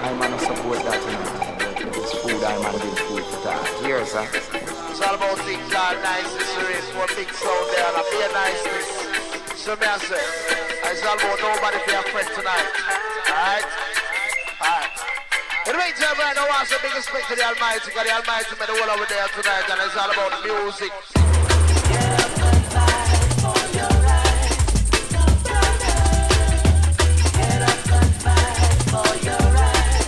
I'm gonna support that, you know. But if it's food, I'm gonna give food for that. Here, sir. It's all about things called niceness, race for a big sound there, and a be a niceness. So me I say, it's all about nobody for your friend tonight. Alright? Alright. In the meantime, right now, I want some big respect to the Almighty, because the Almighty made the whole over there tonight, and it's all about the music. Get up and fight for your right. Get up and fight for your right.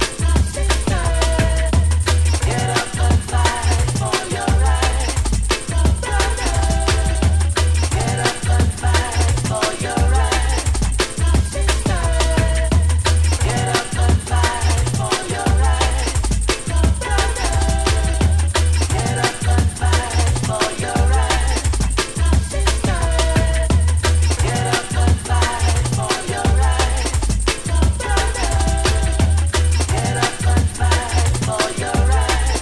Get up and fight for your right. Get up and fight for your right. Get up and fight for your right. Get up and fight for your right. Get up and fight for your right. Get up and fight for your right.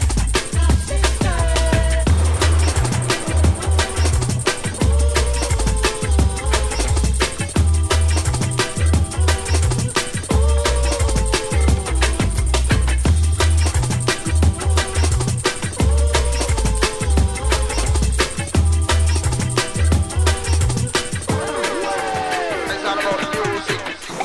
It's all about the music.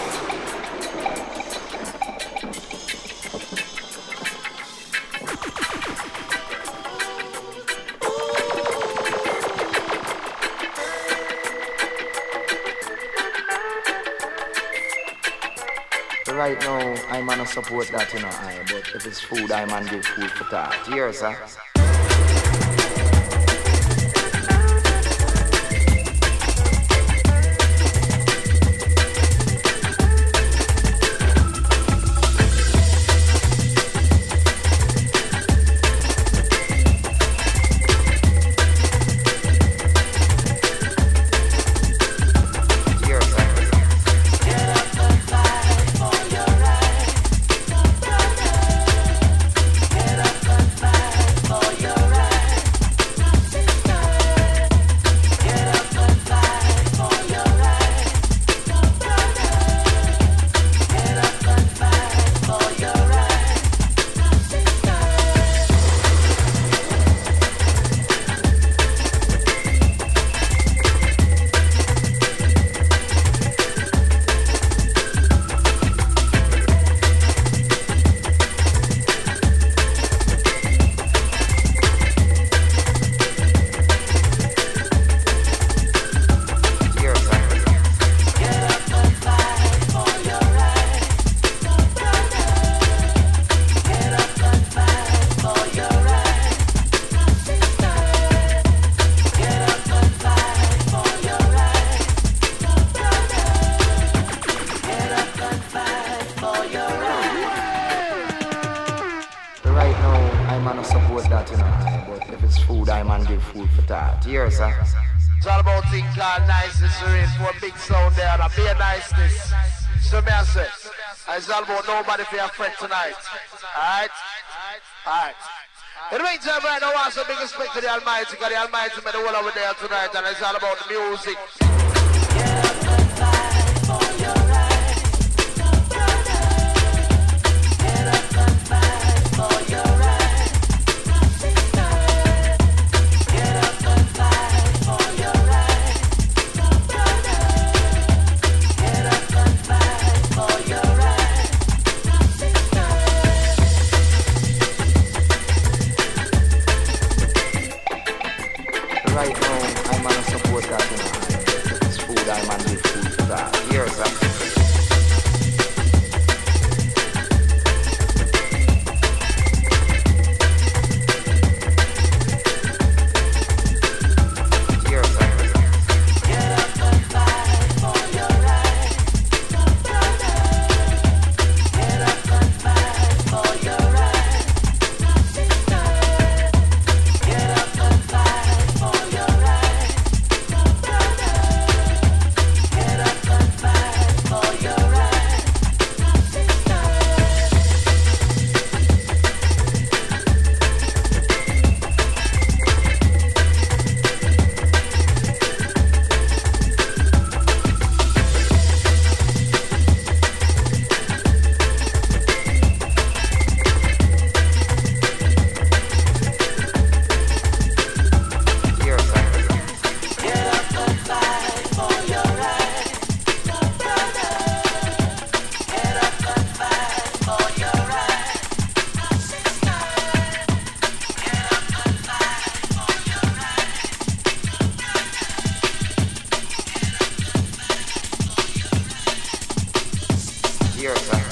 Right now, I'm gonna support that, you know. But if it's food, I'm gonna give food for that. Here, sir. Here, sir. Get up and fight for your right. Get up and fight for your right. Get up and fight for your right. Get up and fight for your right. Here, sir. Get up and fight for your right. Get up and fight for your right. Get up and fight for your right. Get up and fight for your right. Right now, I'm gonna support that, you know. But if it's food, I'm gonna give food for that. Here, sir. It's all about things called niceness, race for a big sound there, and a be a niceness. So me I say, it's all about nobody for your friend tonight. Alright? Alright. In the meantime, right now, I want some big respect to the Almighty, because the Almighty made the whole over there tonight, and it's all about the music. Get up and fight for your right. Get up and fight for your right. Get up and fight for your right. Get up and fight for your right. Right now, I'm gonna support that, you know. If it's Here, sir.